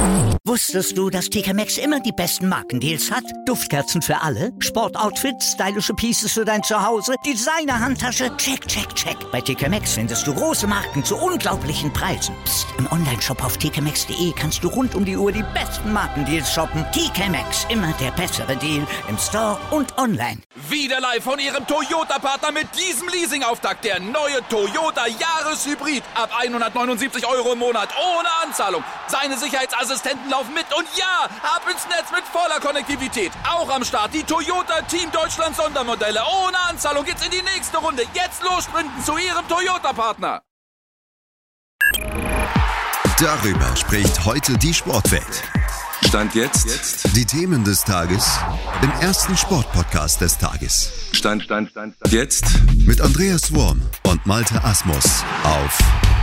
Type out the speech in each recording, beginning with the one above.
Wusstest du, dass TK Maxx immer die besten Markendeals hat? Duftkerzen für alle, Sportoutfits, stylische Pieces für dein Zuhause, Designer-Handtasche, check, check, check. Bei TK Maxx findest du große Marken zu unglaublichen Preisen. Psst. Im Onlineshop auf tkmaxx.de kannst du rund um die Uhr die besten Markendeals shoppen. TK Maxx, immer der bessere Deal im Store und online. Wieder live von Ihrem Toyota-Partner mit diesem Leasing-Auftakt. Der neue Toyota Jahreshybrid. Ab 179 € im Monat. Ohne Anzahlung. Seine Sicherheitsassistenten laufen mit. Und ja, ab ins Netz mit voller Konnektivität. Auch am Start die Toyota Team Deutschland Sondermodelle. Ohne Anzahlung geht's in die nächste Runde. Jetzt los sprinten zu Ihrem Toyota-Partner. Darüber spricht heute die Sportwelt. Stand jetzt. Die Themen des Tages im ersten Sportpodcast des Tages. Stand jetzt. Mit Andreas Worm und Malte Asmus auf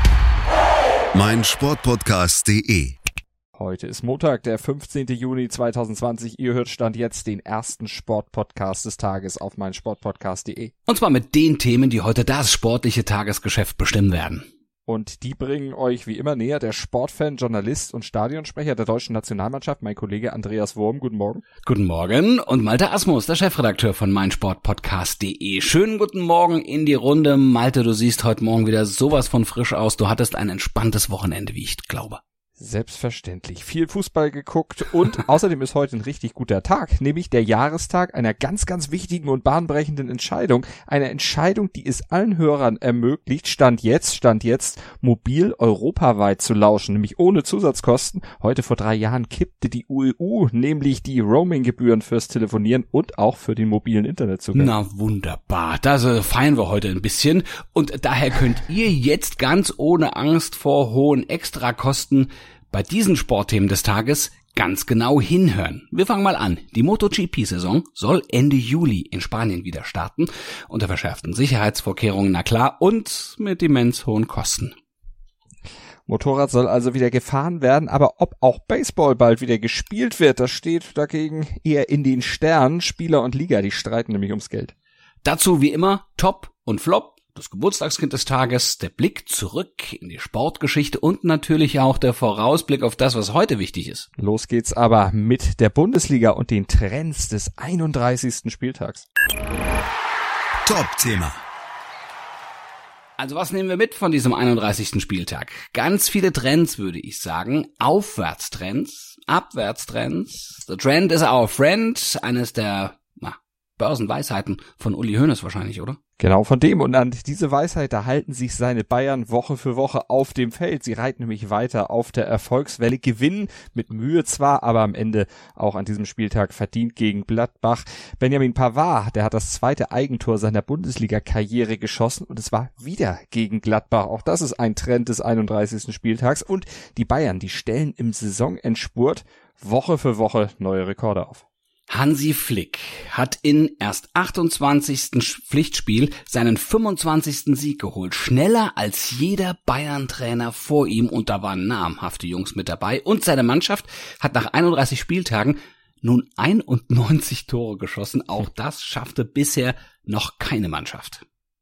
meinsportpodcast.de. Heute ist Montag, der 15. Juni 2020. Ihr hört Stand jetzt den ersten Sportpodcast des Tages auf meinsportpodcast.de. Und zwar mit den Themen, die heute das sportliche Tagesgeschäft bestimmen werden. Und die bringen euch wie immer näher der Sportfan, Journalist und Stadionsprecher der deutschen Nationalmannschaft, mein Kollege Andreas Worm. Guten Morgen. Guten Morgen. Und Malte Asmus, der Chefredakteur von meinsportpodcast.de. Schönen guten Morgen in die Runde. Malte, du siehst heute Morgen wieder sowas von frisch aus. Du hattest ein entspanntes Wochenende, wie ich glaube. Selbstverständlich. Viel Fußball geguckt und außerdem ist heute ein richtig guter Tag, nämlich der Jahrestag einer ganz, ganz wichtigen und bahnbrechenden Entscheidung. Eine Entscheidung, die es allen Hörern ermöglicht, Stand jetzt, mobil europaweit zu lauschen, nämlich ohne Zusatzkosten. Heute vor 3 Jahren kippte die EU nämlich die Roaming-Gebühren fürs Telefonieren und auch für den mobilen Internetzugang. Na wunderbar, das feiern wir heute ein bisschen und daher könnt ihr jetzt ganz ohne Angst vor hohen Extrakosten bei diesen Sportthemen des Tages ganz genau hinhören. Wir fangen mal an. Die MotoGP-Saison soll Ende Juli in Spanien wieder starten, unter verschärften Sicherheitsvorkehrungen, na klar, und mit immens hohen Kosten. Motorrad soll also wieder gefahren werden, aber ob auch Baseball bald wieder gespielt wird, das steht dagegen eher in den Sternen. Spieler und Liga, die streiten nämlich ums Geld. Dazu wie immer Top und Flop. Das Geburtstagskind des Tages, der Blick zurück in die Sportgeschichte und natürlich auch der Vorausblick auf das, was heute wichtig ist. Los geht's aber mit der Bundesliga und den Trends des 31. Spieltags. Top-Thema. Also was nehmen wir mit von diesem 31. Spieltag? Ganz viele Trends, würde ich sagen. Aufwärtstrends, Abwärtstrends. The trend is our friend. Eines der Börsenweisheiten von Uli Hoeneß wahrscheinlich, oder? Genau, von dem. Und an diese Weisheit, da halten sich seine Bayern Woche für Woche auf dem Feld. Sie reiten nämlich weiter auf der Erfolgswelle, gewinnen mit Mühe zwar, aber am Ende auch an diesem Spieltag verdient gegen Gladbach. Benjamin Pavard, der hat das 2. Eigentor seiner Bundesliga-Karriere geschossen und es war wieder gegen Gladbach. Auch das ist ein Trend des 31. Spieltags. Und die Bayern, die stellen im Saisonendspurt Woche für Woche neue Rekorde auf. Hansi Flick hat in erst 28. Pflichtspiel seinen 25. Sieg geholt. Schneller als jeder Bayern-Trainer vor ihm und da waren namhafte Jungs mit dabei. Und seine Mannschaft hat nach 31 Spieltagen nun 91 Tore geschossen. Auch das schaffte bisher noch keine Mannschaft.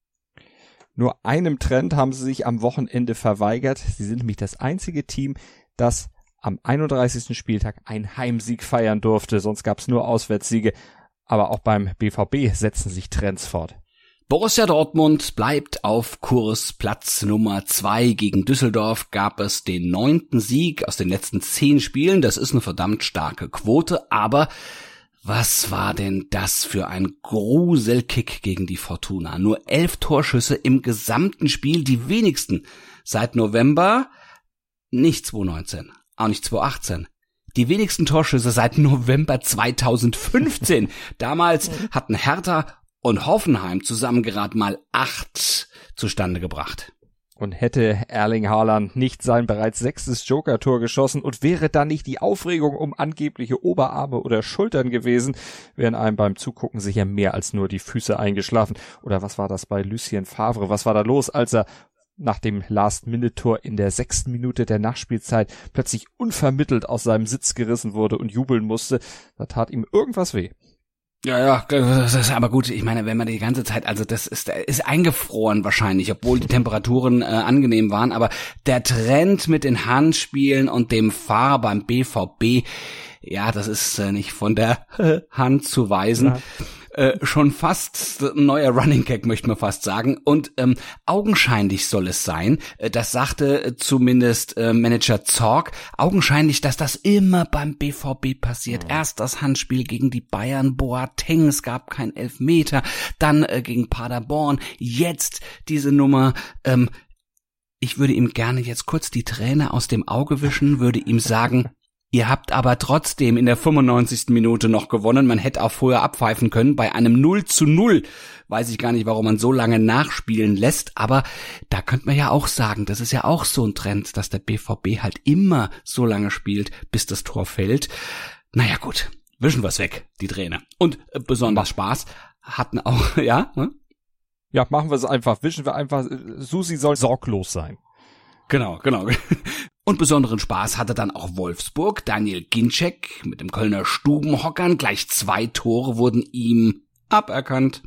Nur einem Trend haben sie sich am Wochenende verweigert. Sie sind nämlich das einzige Team, das am 31. Spieltag einen Heimsieg feiern durfte, sonst gab es nur Auswärtssiege. Aber auch beim BVB setzen sich Trends fort. Borussia Dortmund bleibt auf Kurs. Platz Nummer 2 gegen Düsseldorf gab es den 9. Sieg aus den letzten 10 Spielen. Das ist eine verdammt starke Quote, aber was war denn das für ein Gruselkick gegen die Fortuna? Nur 11 Torschüsse im gesamten Spiel, die wenigsten seit November, nicht 2019. Auch nicht 2018. Die wenigsten Torschüsse seit November 2015. Damals hatten Hertha und Hoffenheim zusammen gerade mal 8 zustande gebracht. Und hätte Erling Haaland nicht sein bereits 6. Joker-Tor geschossen und wäre dann nicht die Aufregung um angebliche Oberarme oder Schultern gewesen, wären einem beim Zugucken sicher mehr als nur die Füße eingeschlafen. Oder was war das bei Lucien Favre? Was war da los, als er nach dem Last-Minute-Tor in der 6. Minute der Nachspielzeit plötzlich unvermittelt aus seinem Sitz gerissen wurde und jubeln musste? Da tat ihm irgendwas weh. Ja, das ist aber gut. Ich meine, wenn man die ganze Zeit, also das ist eingefroren wahrscheinlich, obwohl die Temperaturen angenehm waren. Aber der Trend mit den Handspielen und dem Fahrer beim BVB, ja, das ist nicht von der Hand zu weisen. Ja. Schon fast ein neuer Running Gag, möchte man fast sagen. Und augenscheinlich soll es sein, das sagte zumindest Manager Zorc, augenscheinlich, dass das immer beim BVB passiert. Erst das Handspiel gegen die Bayern, Boateng, es gab kein Elfmeter, dann gegen Paderborn, jetzt diese Nummer. Ich würde ihm gerne jetzt kurz die Träne aus dem Auge wischen, würde ihm sagen, ihr habt aber trotzdem in der 95. Minute noch gewonnen. Man hätte auch vorher abpfeifen können. Bei einem 0:0 weiß ich gar nicht, warum man so lange nachspielen lässt. Aber da könnte man ja auch sagen, das ist ja auch so ein Trend, dass der BVB halt immer so lange spielt, bis das Tor fällt. Naja gut, wischen wir's weg, die Träne. Und besonders Spaß hatten auch, ja? Ja, machen wir es einfach. Wischen wir einfach. Susi soll sorglos sein. Genau. Und besonderen Spaß hatte dann auch Wolfsburg. Daniel Ginczek mit dem Kölner Stubenhockern. Gleich 2 Tore wurden ihm aberkannt.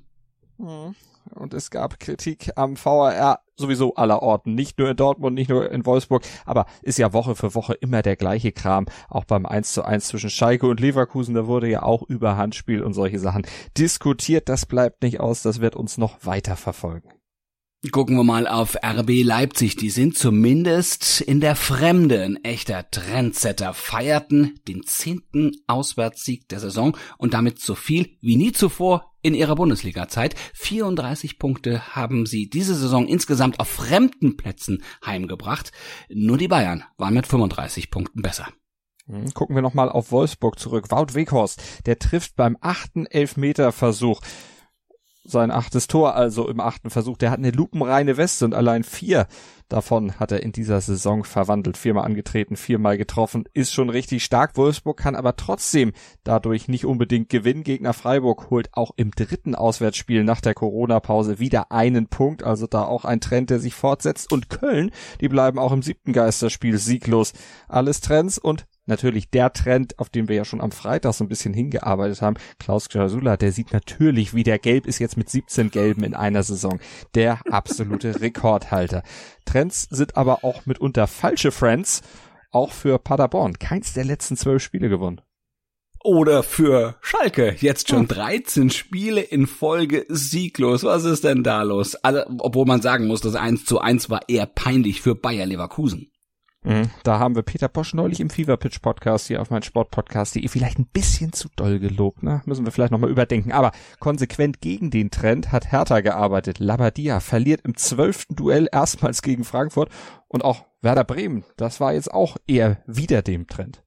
Und es gab Kritik am VAR sowieso aller Orten. Nicht nur in Dortmund, nicht nur in Wolfsburg. Aber ist ja Woche für Woche immer der gleiche Kram. Auch beim 1:1 zwischen Schalke und Leverkusen. Da wurde ja auch über Handspiel und solche Sachen diskutiert. Das bleibt nicht aus. Das wird uns noch weiter verfolgen. Gucken wir mal auf RB Leipzig. Die sind zumindest in der Fremde ein echter Trendsetter. Feierten den 10. Auswärtssieg der Saison und damit so viel wie nie zuvor in ihrer Bundesliga-Zeit. 34 Punkte haben sie diese Saison insgesamt auf fremden Plätzen heimgebracht. Nur die Bayern waren mit 35 Punkten besser. Gucken wir nochmal auf Wolfsburg zurück. Wout Weghorst, der trifft beim 8. Elfmeterversuch. Sein 8. Tor also im 8. Versuch. Der hat eine lupenreine Weste und allein 4 davon hat er in dieser Saison verwandelt. 4-mal angetreten, 4-mal getroffen. Ist schon richtig stark. Wolfsburg kann aber trotzdem dadurch nicht unbedingt gewinnen. Gegner Freiburg holt auch im 3. Auswärtsspiel nach der Corona-Pause wieder einen Punkt. Also da auch ein Trend, der sich fortsetzt. Und Köln, die bleiben auch im 7. Geisterspiel sieglos. Alles Trends und natürlich der Trend, auf den wir ja schon am Freitag so ein bisschen hingearbeitet haben. Klaus Jasula, der sieht natürlich wieder gelb, ist jetzt mit 17 Gelben in einer Saison der absolute Rekordhalter. Trends sind aber auch mitunter falsche Friends, auch für Paderborn. Keins der letzten 12 Spiele gewonnen. Oder für Schalke, jetzt schon 13 Spiele in Folge sieglos. Was ist denn da los? Also, obwohl man sagen muss, das 1:1 war eher peinlich für Bayer Leverkusen. Da haben wir Peter Bosch neulich im Fever Pitch Podcast hier auf meinsportpodcast.de vielleicht ein bisschen zu doll gelobt, ne? Müssen wir vielleicht nochmal überdenken. Aber konsequent gegen den Trend hat Hertha gearbeitet. Labadia verliert im 12. Duell erstmals gegen Frankfurt und auch Werder Bremen. Das war jetzt auch eher wieder dem Trend.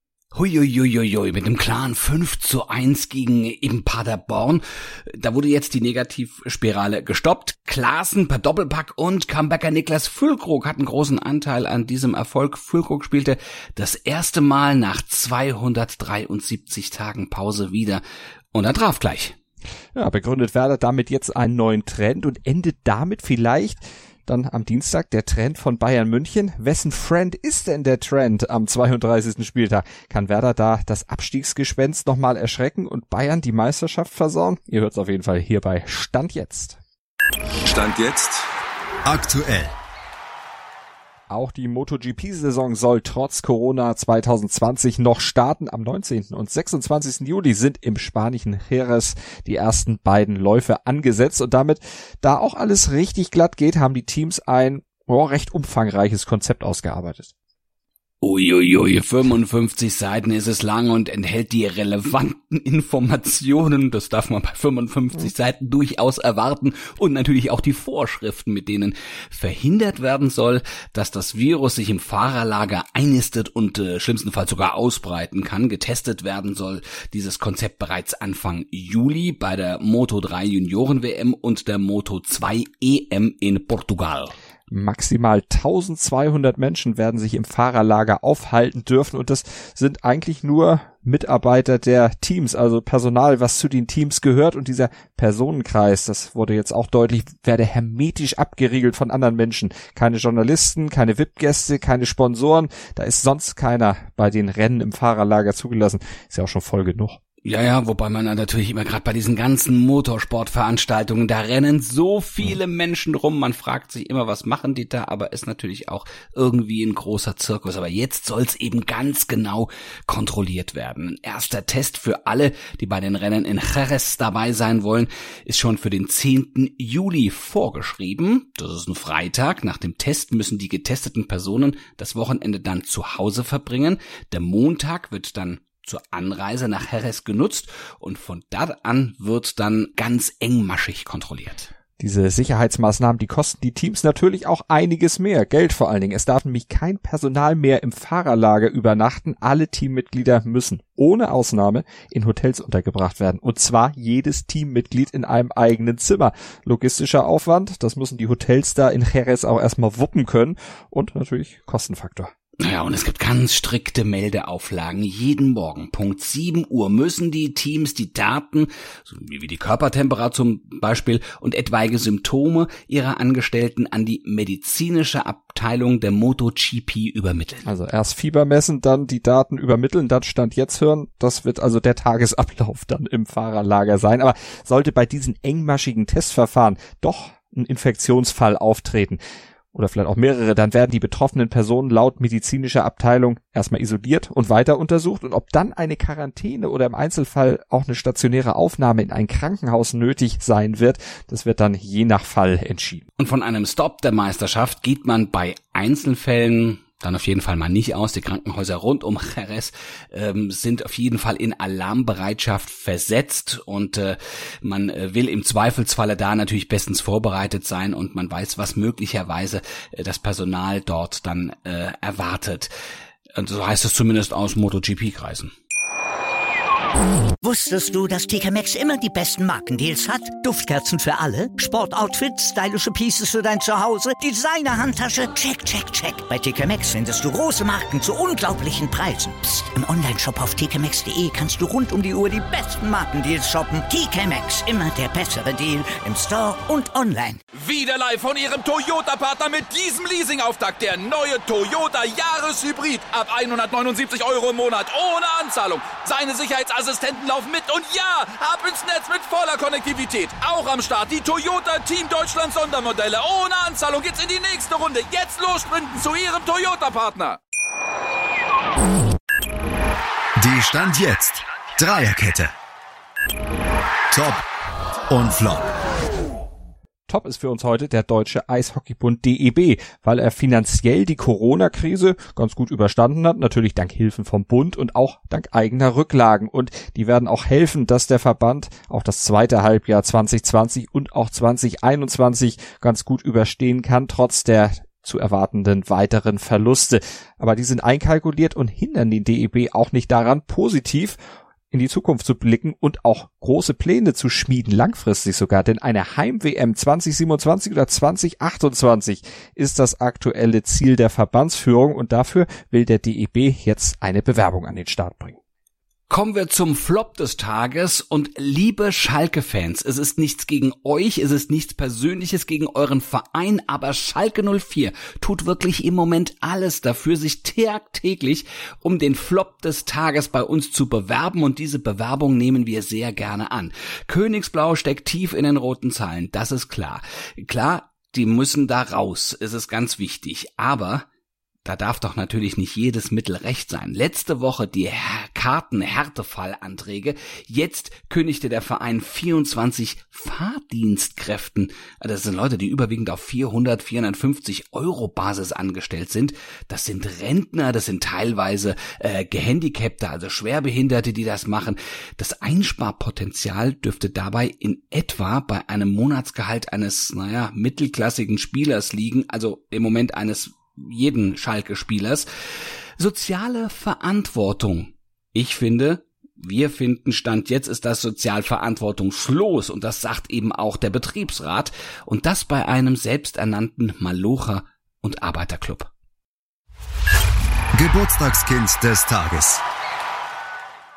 Huiuiuiui, mit dem klaren 5:1 gegen eben Paderborn. Da wurde jetzt die Negativspirale gestoppt. Klaassen per Doppelpack und Comebacker Niklas Füllkrug hatten großen Anteil an diesem Erfolg. Füllkrug spielte das erste Mal nach 273 Tagen Pause wieder und er traf gleich. Ja, begründet Werder damit jetzt einen neuen Trend und endet damit vielleicht dann am Dienstag der Trend von Bayern München. Wessen Friend ist denn der Trend am 32. Spieltag? Kann Werder da das Abstiegsgespenst nochmal erschrecken und Bayern die Meisterschaft versauen? Ihr hört es auf jeden Fall hier bei Stand jetzt. Stand jetzt aktuell. Auch die MotoGP-Saison soll trotz Corona 2020 noch starten. Am 19. und 26. Juli sind im spanischen Jerez die ersten beiden Läufe angesetzt. Und damit, da auch alles richtig glatt geht, haben die Teams ein recht umfangreiches Konzept ausgearbeitet. Uiuiui, 55 Seiten ist es lang und enthält die relevanten Informationen. Das darf man bei 55 Seiten durchaus erwarten. Und natürlich auch die Vorschriften, mit denen verhindert werden soll, dass das Virus sich im Fahrerlager einnistet und schlimmstenfalls sogar ausbreiten kann. Getestet werden soll dieses Konzept bereits Anfang Juli bei der Moto3 Junioren-WM und der Moto2 EM in Portugal. Maximal 1200 Menschen werden sich im Fahrerlager aufhalten dürfen und das sind eigentlich nur Mitarbeiter der Teams, also Personal, was zu den Teams gehört und dieser Personenkreis, das wurde jetzt auch deutlich, werde hermetisch abgeriegelt von anderen Menschen. Keine Journalisten, keine VIP-Gäste, keine Sponsoren, da ist sonst keiner bei den Rennen im Fahrerlager zugelassen. Ist ja auch schon voll genug. Ja, wobei man natürlich immer gerade bei diesen ganzen Motorsportveranstaltungen, da rennen so viele Menschen rum, man fragt sich immer, was machen die da, aber ist natürlich auch irgendwie ein großer Zirkus. Aber jetzt soll's eben ganz genau kontrolliert werden. Ein erster Test für alle, die bei den Rennen in Jerez dabei sein wollen, ist schon für den 10. Juli vorgeschrieben. Das ist ein Freitag. Nach dem Test müssen die getesteten Personen das Wochenende dann zu Hause verbringen. Der Montag wird dann zur Anreise nach Jerez genutzt und von da an wird dann ganz engmaschig kontrolliert. Diese Sicherheitsmaßnahmen, die kosten die Teams natürlich auch einiges mehr. Geld vor allen Dingen. Es darf nämlich kein Personal mehr im Fahrerlager übernachten. Alle Teammitglieder müssen ohne Ausnahme in Hotels untergebracht werden. Und zwar jedes Teammitglied in einem eigenen Zimmer. Logistischer Aufwand, das müssen die Hotels da in Jerez auch erstmal wuppen können. Und natürlich Kostenfaktor. Ja, und es gibt ganz strikte Meldeauflagen. Jeden Morgen, Punkt 7 Uhr, müssen die Teams die Daten, so wie die Körpertemperatur zum Beispiel, und etwaige Symptome ihrer Angestellten an die medizinische Abteilung der MotoGP übermitteln. Also erst Fieber messen, dann die Daten übermitteln, dann Stand jetzt hören. Das wird also der Tagesablauf dann im Fahrerlager sein. Aber sollte bei diesen engmaschigen Testverfahren doch ein Infektionsfall auftreten, oder vielleicht auch mehrere, dann werden die betroffenen Personen laut medizinischer Abteilung erstmal isoliert und weiter untersucht. Und ob dann eine Quarantäne oder im Einzelfall auch eine stationäre Aufnahme in ein Krankenhaus nötig sein wird, das wird dann je nach Fall entschieden. Und von einem Stopp der Meisterschaft geht man bei Einzelfällen dann auf jeden Fall mal nicht aus. Die Krankenhäuser rund um Jerez sind auf jeden Fall in Alarmbereitschaft versetzt und man will im Zweifelsfalle da natürlich bestens vorbereitet sein und man weiß, was möglicherweise das Personal dort dann erwartet. Und so heißt es zumindest aus MotoGP-Kreisen. Wusstest du, dass TK Maxx immer die besten Markendeals hat? Duftkerzen für alle, Sportoutfits, stylische Pieces für dein Zuhause, Designer-Handtasche, check, check, check. Bei TK Maxx findest du große Marken zu unglaublichen Preisen. Psst. Im Onlineshop auf tkmaxx.de kannst du rund um die Uhr die besten Markendeals shoppen. TK Maxx, immer der bessere Deal im Store und online. Wieder live von Ihrem Toyota-Partner mit diesem Leasing-Auftakt. Der neue Toyota Jahreshybrid. Ab 179 € im Monat ohne Anzahlung. Seine Sicherheitsassistenten laufen mit und ja, ab ins Netz mit voller Konnektivität. Auch am Start die Toyota Team Deutschland Sondermodelle. Ohne Anzahlung geht's in die nächste Runde. Jetzt los sprinten zu Ihrem Toyota-Partner. Die Stand jetzt Dreierkette. Top und Flop. Top ist für uns heute der Deutsche Eishockeybund DEB, weil er finanziell die Corona-Krise ganz gut überstanden hat, natürlich dank Hilfen vom Bund und auch dank eigener Rücklagen. Und die werden auch helfen, dass der Verband auch das zweite Halbjahr 2020 und auch 2021 ganz gut überstehen kann, trotz der zu erwartenden weiteren Verluste. Aber die sind einkalkuliert und hindern den DEB auch nicht daran, positiv in die Zukunft zu blicken und auch große Pläne zu schmieden, langfristig sogar. Denn eine Heim-WM 2027 oder 2028 ist das aktuelle Ziel der Verbandsführung und dafür will der DEB jetzt eine Bewerbung an den Start bringen. Kommen wir zum Flop des Tages und liebe Schalke-Fans, es ist nichts gegen euch, es ist nichts Persönliches gegen euren Verein, aber Schalke 04 tut wirklich im Moment alles dafür, sich tagtäglich um den Flop des Tages bei uns zu bewerben und diese Bewerbung nehmen wir sehr gerne an. Königsblau steckt tief in den roten Zahlen, das ist klar. Klar, die müssen da raus, es ist ganz wichtig, aber da darf doch natürlich nicht jedes Mittel recht sein. Letzte Woche die Karten-Härtefallanträge. Jetzt kündigte der Verein 24 Fahrdienstkräften. Das sind Leute, die überwiegend auf 400, 450 € Basis angestellt sind. Das sind Rentner, das sind teilweise Gehandicapte, also Schwerbehinderte, die das machen. Das Einsparpotenzial dürfte dabei in etwa bei einem Monatsgehalt eines, mittelklassigen Spielers liegen, also im Moment eines jeden Schalke-Spielers. Soziale Verantwortung. Wir finden, Stand jetzt ist das sozial verantwortungslos und das sagt eben auch der Betriebsrat und das bei einem selbsternannten Malocher- und Arbeiterclub. Geburtstagskind des Tages.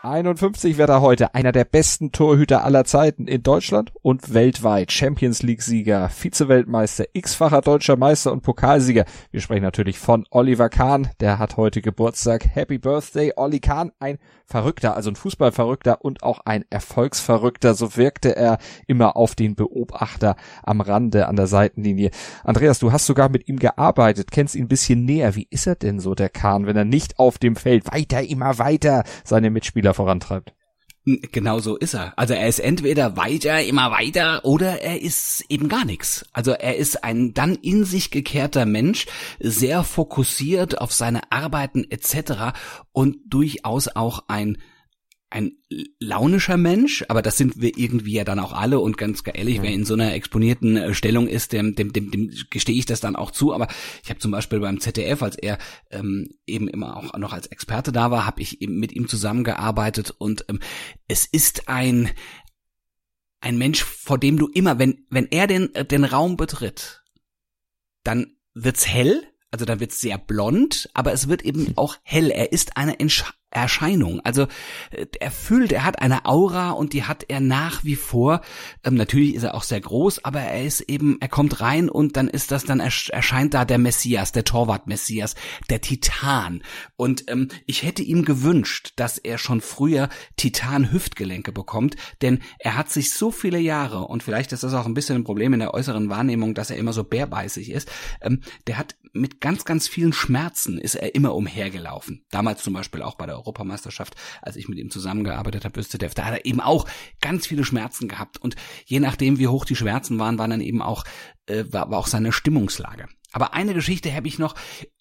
51 wird er heute, einer der besten Torhüter aller Zeiten in Deutschland und weltweit. Champions League-Sieger, Vize-Weltmeister, x-facher deutscher Meister und Pokalsieger. Wir sprechen natürlich von Oliver Kahn, der hat heute Geburtstag. Happy Birthday, Olli Kahn, ein Verrückter, also ein Fußballverrückter und auch ein Erfolgsverrückter. So wirkte er immer auf den Beobachter am Rande, an der Seitenlinie. Andreas, du hast sogar mit ihm gearbeitet, kennst ihn ein bisschen näher. Wie ist er denn so, der Kahn, wenn er nicht auf dem Feld immer weiter seine Mitspieler vorantreibt? Genau so ist er. Also er ist entweder immer weiter oder er ist eben gar nichts. Also er ist ein dann in sich gekehrter Mensch, sehr fokussiert auf seine Arbeiten etc. und durchaus auch ein launischer Mensch, aber das sind wir irgendwie ja dann auch alle und ganz ehrlich, wer in so einer exponierten Stellung ist, dem gestehe ich das dann auch zu, aber ich habe zum Beispiel beim ZDF, als er eben immer auch noch als Experte da war, habe ich eben mit ihm zusammengearbeitet und es ist ein Mensch, vor dem du immer, wenn er den Raum betritt, dann wird's hell, also dann wird's sehr blond, aber es wird eben auch hell, er ist eine Erscheinung. Also er hat eine Aura und die hat er nach wie vor. Natürlich ist er auch sehr groß, aber er kommt rein und dann erscheint da der Messias, der Torwart-Messias, der Titan. Und ich hätte ihm gewünscht, dass er schon früher Titan-Hüftgelenke bekommt, denn er hat sich so viele Jahre, und vielleicht ist das auch ein bisschen ein Problem in der äußeren Wahrnehmung, dass er immer so bärbeißig ist, der hat mit ganz, ganz vielen Schmerzen ist er immer umhergelaufen. Damals zum Beispiel auch bei der Europameisterschaft, als ich mit ihm zusammengearbeitet habe, da hat er eben auch ganz viele Schmerzen gehabt und je nachdem, wie hoch die Schmerzen waren dann eben auch, war auch seine Stimmungslage. Aber eine Geschichte habe ich noch.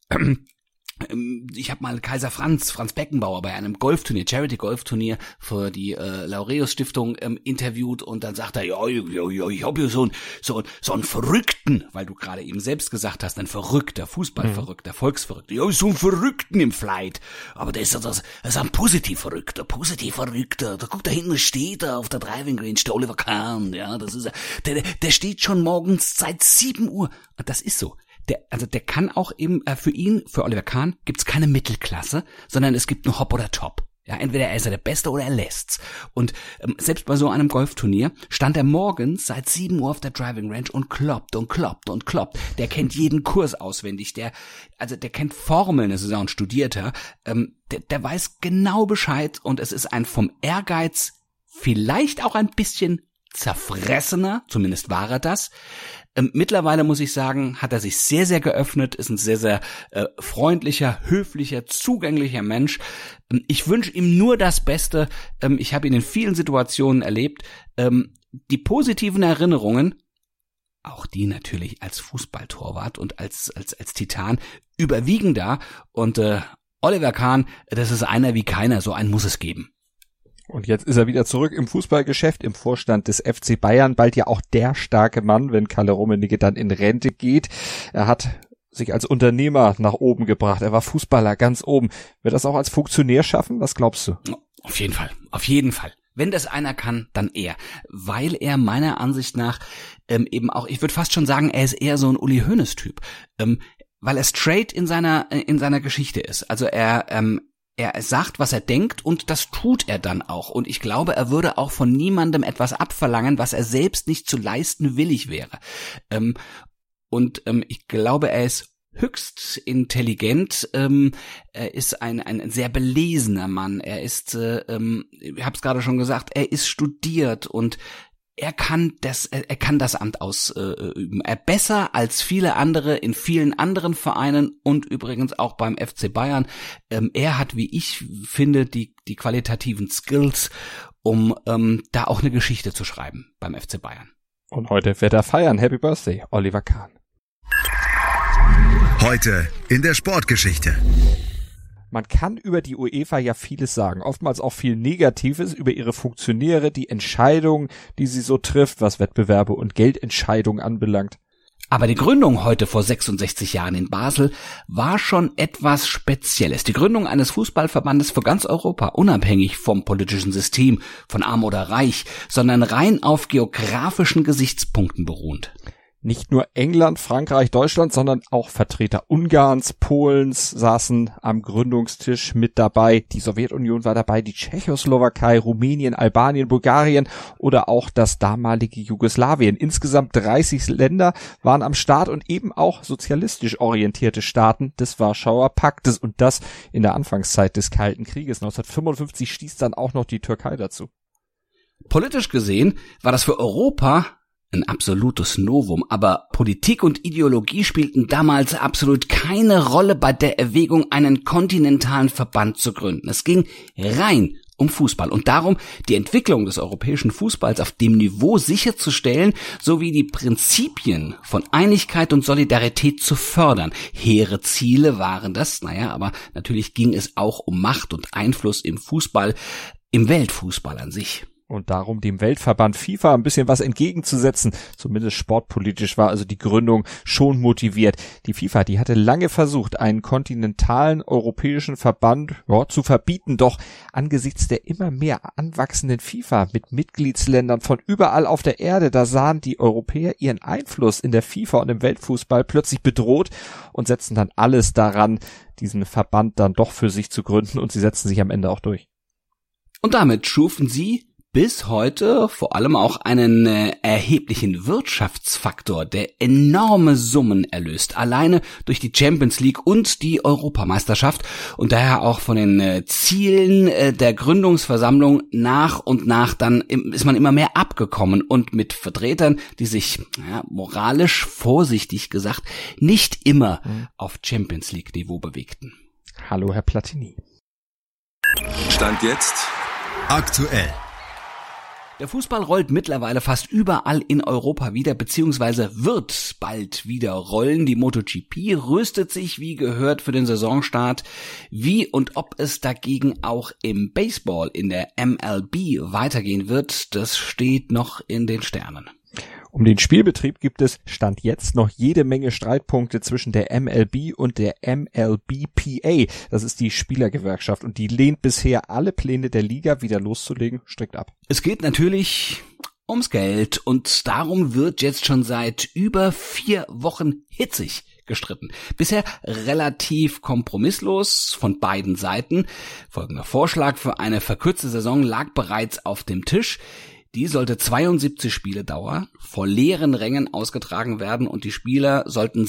Ich habe mal Kaiser Franz Beckenbauer bei einem Golfturnier, Charity-Golfturnier für die Laureus-Stiftung interviewt und dann sagt er, ja, ich habe hier so einen Verrückten, weil du gerade eben selbst gesagt hast, ein Verrückter, Fußballverrückter, Volksverrückter, ja, so einen Verrückten im Flight, aber das ist ein Positiv-Verrückter, da guck, da hinten steht er auf der Driving Range, der Oliver Kahn, ja, das ist der steht schon morgens seit 7 Uhr, und das ist so. Der kann auch eben, für Oliver Kahn gibt's keine Mittelklasse, sondern es gibt nur Hop oder Top. Ja, entweder er ist der Beste oder er lässt's. Und selbst bei so einem Golfturnier stand er morgens seit 7 Uhr auf der Driving Range und kloppt. Der kennt jeden Kurs auswendig, der kennt Formeln, das ist auch ein Studierter, der weiß genau Bescheid und es ist ein vom Ehrgeiz vielleicht auch ein bisschen zerfressener, zumindest war er das. Mittlerweile muss ich sagen, hat er sich sehr, sehr geöffnet, ist ein sehr, sehr freundlicher, höflicher, zugänglicher Mensch. Ich wünsche ihm nur das Beste. Ich habe ihn in vielen Situationen erlebt. Die positiven Erinnerungen, auch die natürlich als Fußballtorwart und als Titan, überwiegen da. Und Oliver Kahn, das ist einer wie keiner, so einen muss es geben. Und jetzt ist er wieder zurück im Fußballgeschäft, im Vorstand des FC Bayern, bald ja auch der starke Mann, wenn Kalle Rummenigge dann in Rente geht. Er hat sich als Unternehmer nach oben gebracht, er war Fußballer ganz oben. Wird das auch als Funktionär schaffen? Was glaubst du? Auf jeden Fall. Wenn das einer kann, dann er. Weil er meiner Ansicht nach eben auch, ich würde fast schon sagen, er ist eher so ein Uli Hoeneß-Typ. Weil er straight in seiner Geschichte ist. Also er sagt, was er denkt und das tut er dann auch. Und ich glaube, er würde auch von niemandem etwas abverlangen, was er selbst nicht zu leisten willig wäre. Ich glaube, er ist höchst intelligent, er ist ein sehr belesener Mann, er ist, ich habe es gerade schon gesagt, er ist studiert und er kann das Amt ausüben. Er besser als viele andere in vielen anderen Vereinen und übrigens auch beim FC Bayern. Er hat, wie ich finde, die qualitativen Skills, um da auch eine Geschichte zu schreiben beim FC Bayern. Und heute wird er feiern. Happy Birthday, Oliver Kahn. Heute in der Sportgeschichte. Man kann über die UEFA ja vieles sagen, oftmals auch viel Negatives über ihre Funktionäre, die Entscheidungen, die sie so trifft, was Wettbewerbe und Geldentscheidungen anbelangt. Aber die Gründung heute vor 66 Jahren in Basel war schon etwas Spezielles. Die Gründung eines Fußballverbandes für ganz Europa, unabhängig vom politischen System, von arm oder reich, sondern rein auf geografischen Gesichtspunkten beruhend. Nicht nur England, Frankreich, Deutschland, sondern auch Vertreter Ungarns, Polens saßen am Gründungstisch mit dabei. Die Sowjetunion war dabei, die Tschechoslowakei, Rumänien, Albanien, Bulgarien oder auch das damalige Jugoslawien. Insgesamt 30 Länder waren am Start und eben auch sozialistisch orientierte Staaten des Warschauer Paktes und das in der Anfangszeit des Kalten Krieges. 1955 stieß dann auch noch die Türkei dazu. Politisch gesehen war das für Europa ein absolutes Novum, aber Politik und Ideologie spielten damals absolut keine Rolle bei der Erwägung, einen kontinentalen Verband zu gründen. Es ging rein um Fußball und darum, die Entwicklung des europäischen Fußballs auf dem Niveau sicherzustellen, sowie die Prinzipien von Einigkeit und Solidarität zu fördern. Hehre Ziele waren das, aber natürlich ging es auch um Macht und Einfluss im Fußball, im Weltfußball an sich. Und darum dem Weltverband FIFA ein bisschen was entgegenzusetzen. Zumindest sportpolitisch war also die Gründung schon motiviert. Die FIFA, die hatte lange versucht, einen kontinentalen europäischen Verband zu verbieten. Doch angesichts der immer mehr anwachsenden FIFA mit Mitgliedsländern von überall auf der Erde, da sahen die Europäer ihren Einfluss in der FIFA und im Weltfußball plötzlich bedroht und setzten dann alles daran, diesen Verband dann doch für sich zu gründen. Und sie setzten sich am Ende auch durch. Und damit schufen sie bis heute vor allem auch einen erheblichen Wirtschaftsfaktor, der enorme Summen erlöst, alleine durch die Champions League und die Europameisterschaft und daher auch von den Zielen der Gründungsversammlung nach und nach dann ist man immer mehr abgekommen und mit Vertretern, die sich moralisch vorsichtig gesagt nicht immer auf Champions League Niveau bewegten. Hallo Herr Platini. Stand jetzt aktuell. Der Fußball rollt mittlerweile fast überall in Europa wieder, beziehungsweise wird bald wieder rollen. Die MotoGP rüstet sich, wie gehört, für den Saisonstart. Wie und ob es dagegen auch im Baseball in der MLB weitergehen wird, das steht noch in den Sternen. Um den Spielbetrieb gibt es Stand jetzt noch jede Menge Streitpunkte zwischen der MLB und der MLBPA. Das ist die Spielergewerkschaft und die lehnt bisher alle Pläne der Liga wieder loszulegen strikt ab. Es geht natürlich ums Geld und darum wird jetzt schon seit über 4 Wochen hitzig gestritten. Bisher relativ kompromisslos von beiden Seiten. Folgender Vorschlag für eine verkürzte Saison lag bereits auf dem Tisch. Die sollte 72 Spiele dauern, vor leeren Rängen ausgetragen werden und die Spieler sollten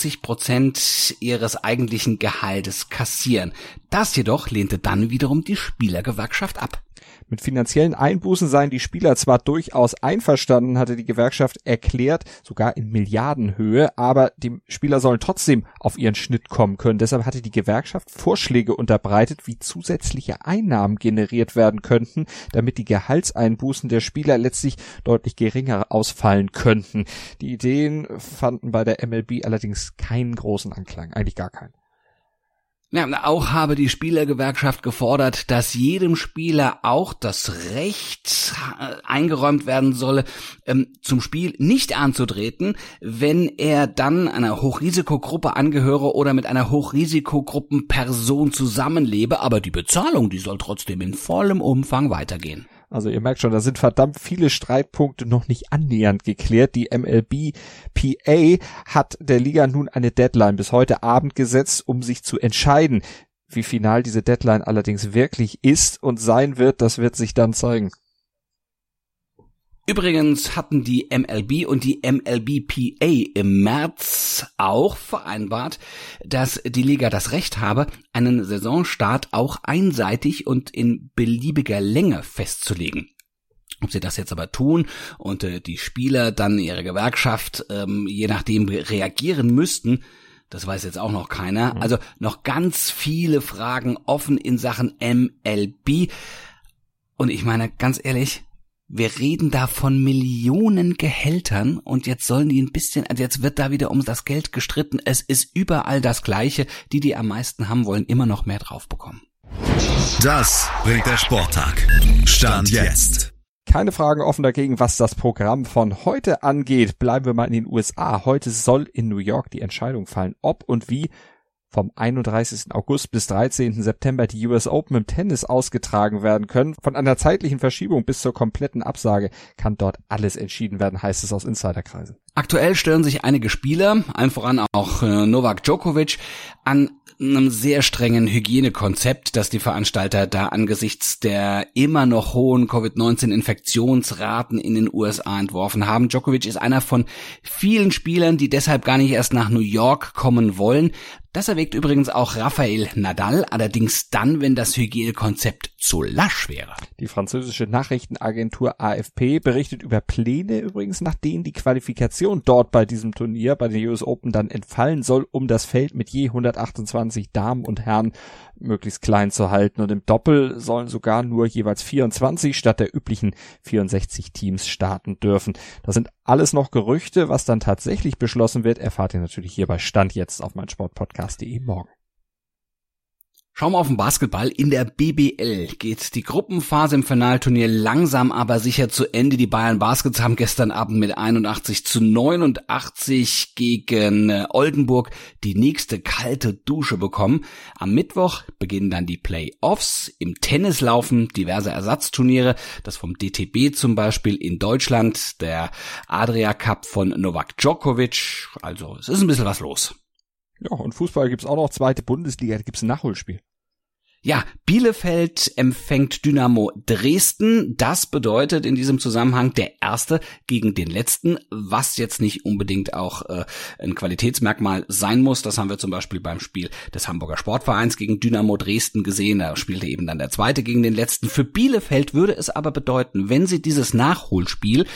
70% ihres eigentlichen Gehaltes kassieren. Das jedoch lehnte dann wiederum die Spielergewerkschaft ab. Mit finanziellen Einbußen seien die Spieler zwar durchaus einverstanden, hatte die Gewerkschaft erklärt, sogar in Milliardenhöhe, aber die Spieler sollen trotzdem auf ihren Schnitt kommen können. Deshalb hatte die Gewerkschaft Vorschläge unterbreitet, wie zusätzliche Einnahmen generiert werden könnten, damit die Gehaltseinbußen der Spieler letztlich deutlich geringer ausfallen könnten. Die Ideen fanden bei der MLB allerdings keinen großen Anklang, eigentlich gar keinen. Ja, auch habe die Spielergewerkschaft gefordert, dass jedem Spieler auch das Recht eingeräumt werden solle, zum Spiel nicht anzutreten, wenn er dann einer Hochrisikogruppe angehöre oder mit einer Hochrisikogruppenperson zusammenlebe, aber die Bezahlung, die soll trotzdem in vollem Umfang weitergehen. Also ihr merkt schon, da sind verdammt viele Streitpunkte noch nicht annähernd geklärt. Die MLBPA hat der Liga nun eine Deadline bis heute Abend gesetzt, um sich zu entscheiden. Wie final diese Deadline allerdings wirklich ist und sein wird, das wird sich dann zeigen. Übrigens hatten die MLB und die MLBPA im März auch vereinbart, dass die Liga das Recht habe, einen Saisonstart auch einseitig und in beliebiger Länge festzulegen. Ob sie das jetzt aber tun und die Spieler dann ihre Gewerkschaft je nachdem reagieren müssten, das weiß jetzt auch noch keiner. Also noch ganz viele Fragen offen in Sachen MLB. Und ich meine, ganz ehrlich, wir reden da von Millionen Gehältern und jetzt sollen die ein bisschen, also jetzt wird da wieder um das Geld gestritten. Es ist überall das Gleiche. Die am meisten haben, wollen immer noch mehr drauf bekommen. Das bringt der Sporttag. Stand jetzt. Keine Fragen offen dagegen, was das Programm von heute angeht. Bleiben wir mal in den USA. Heute soll in New York die Entscheidung fallen, ob und wie vom 31. August bis 13. September die US Open im Tennis ausgetragen werden können. Von einer zeitlichen Verschiebung bis zur kompletten Absage kann dort alles entschieden werden, heißt es aus Insiderkreisen. Aktuell stören sich einige Spieler, allen voran auch Novak Djokovic, an einem sehr strengen Hygienekonzept, das die Veranstalter da angesichts der immer noch hohen Covid-19-Infektionsraten in den USA entworfen haben. Djokovic ist einer von vielen Spielern, die deshalb gar nicht erst nach New York kommen wollen. Das erwägt übrigens auch Rafael Nadal, allerdings dann, wenn das Hygienekonzept zu lasch wäre. Die französische Nachrichtenagentur AFP berichtet über Pläne übrigens, nach denen die Qualifikation dort bei diesem Turnier, bei den US Open, dann entfallen soll, um das Feld mit je 128 Damen und Herren möglichst klein zu halten. Und im Doppel sollen sogar nur jeweils 24 statt der üblichen 64 Teams starten dürfen. Das sind alles noch Gerüchte. Was dann tatsächlich beschlossen wird, erfahrt ihr natürlich hier bei Stand jetzt auf meinsportpodcast.de morgen. Schauen wir auf den Basketball. In der BBL geht die Gruppenphase im Finalturnier langsam aber sicher zu Ende. Die Bayern Baskets haben gestern Abend mit 81-89 gegen Oldenburg die nächste kalte Dusche bekommen. Am Mittwoch beginnen dann die Playoffs. Im Tennis laufen diverse Ersatzturniere. Das vom DTB zum Beispiel in Deutschland, der Adria Cup von Novak Djokovic. Also es ist ein bisschen was los. Ja, und Fußball gibt's auch noch, zweite Bundesliga, da gibt's ein Nachholspiel. Ja, Bielefeld empfängt Dynamo Dresden. Das bedeutet in diesem Zusammenhang der Erste gegen den Letzten, was jetzt nicht unbedingt auch ein Qualitätsmerkmal sein muss. Das haben wir zum Beispiel beim Spiel des Hamburger Sportvereins gegen Dynamo Dresden gesehen. Da spielte eben dann der Zweite gegen den Letzten. Für Bielefeld würde es aber bedeuten, wenn sie dieses Nachholspiel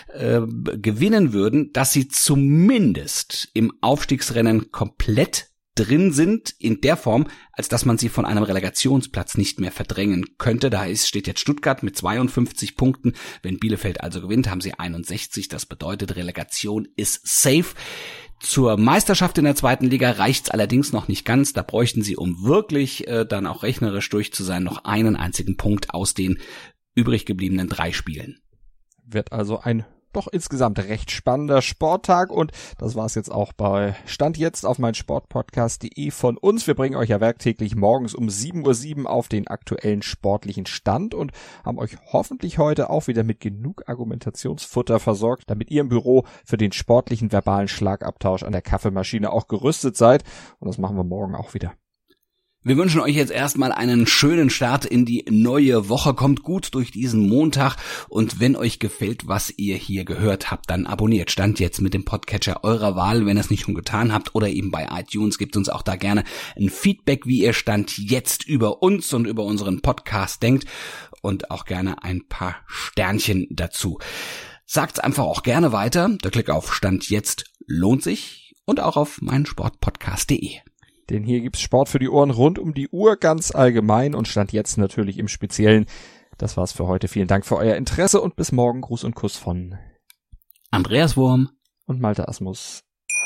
gewinnen würden, dass sie zumindest im Aufstiegsrennen komplett drin sind, in der Form, als dass man sie von einem Relegationsplatz nicht mehr verdrängen könnte. Da steht jetzt Stuttgart mit 52 Punkten. Wenn Bielefeld also gewinnt, haben sie 61. Das bedeutet, Relegation ist safe. Zur Meisterschaft in der zweiten Liga reicht's allerdings noch nicht ganz. Da bräuchten sie, um wirklich dann auch rechnerisch durch zu sein, noch einen einzigen Punkt aus den übrig gebliebenen 3 Spielen. Wird also ein doch insgesamt recht spannender Sporttag, und das war's jetzt auch bei Stand jetzt auf meinsportpodcast.de von uns. Wir bringen euch ja werktäglich morgens um 7:07 Uhr auf den aktuellen sportlichen Stand und haben euch hoffentlich heute auch wieder mit genug Argumentationsfutter versorgt, damit ihr im Büro für den sportlichen verbalen Schlagabtausch an der Kaffeemaschine auch gerüstet seid, und das machen wir morgen auch wieder. Wir wünschen euch jetzt erstmal einen schönen Start in die neue Woche. Kommt gut durch diesen Montag, und wenn euch gefällt, was ihr hier gehört habt, dann abonniert Stand jetzt mit dem Podcatcher eurer Wahl, wenn ihr es nicht schon getan habt, oder eben bei iTunes. Gebt uns auch da gerne ein Feedback, wie ihr Stand jetzt über uns und über unseren Podcast denkt, und auch gerne ein paar Sternchen dazu. Sagt's einfach auch gerne weiter. Der Klick auf Stand jetzt lohnt sich, und auch auf meinsportpodcast.de. Denn hier gibt's Sport für die Ohren rund um die Uhr, ganz allgemein, und Stand jetzt natürlich im Speziellen. Das war's für heute. Vielen Dank für euer Interesse und bis morgen. Gruß und Kuss von Andreas Wurm und Malte Asmus.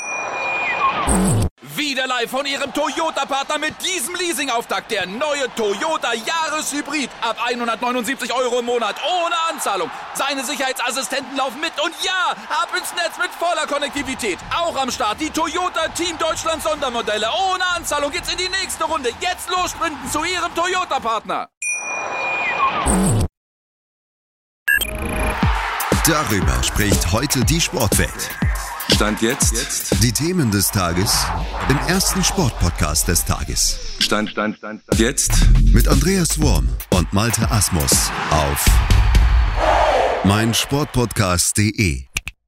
Wieder live von Ihrem Toyota-Partner mit diesem Leasing-Auftakt. Der neue Toyota Jahreshybrid. Ab 179 € im Monat. Ohne Anzahlung. Seine Sicherheitsassistenten laufen mit. Und ja, ab ins Netz mit voller Konnektivität. Auch am Start die Toyota Team Deutschland Sondermodelle. Ohne Anzahlung geht's in die nächste Runde. Jetzt los sprinten zu Ihrem Toyota-Partner. Darüber spricht heute die Sportwelt. Stand jetzt. Die Themen des Tages im ersten Sportpodcast des Tages. Stand jetzt. Mit Andreas Wurm und Malte Asmus auf meinsportpodcast.de.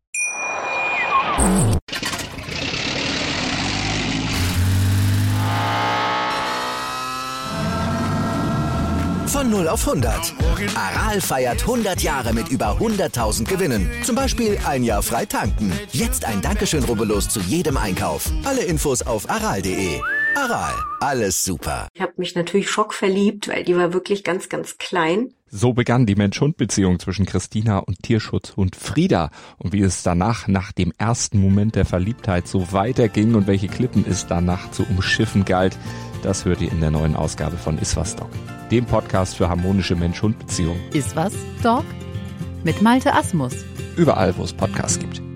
Von 0 auf 100. Aral feiert 100 Jahre mit über 100.000 Gewinnen. Zum Beispiel ein Jahr frei tanken. Jetzt ein Dankeschön, rubbellos zu jedem Einkauf. Alle Infos auf aral.de. Aral, alles super. Ich habe mich natürlich schockverliebt, weil die war wirklich ganz, ganz klein. So begann die Mensch-Hund-Beziehung zwischen Christina und Tierschutzhund Frieda. Und wie es danach, nach dem ersten Moment der Verliebtheit, so weiterging und welche Klippen es danach zu umschiffen galt, das hört ihr in der neuen Ausgabe von Iswas Dog, dem Podcast für harmonische Mensch-Hund-Beziehungen. Iswas Dog? Mit Malte Asmus. Überall, wo es Podcasts gibt.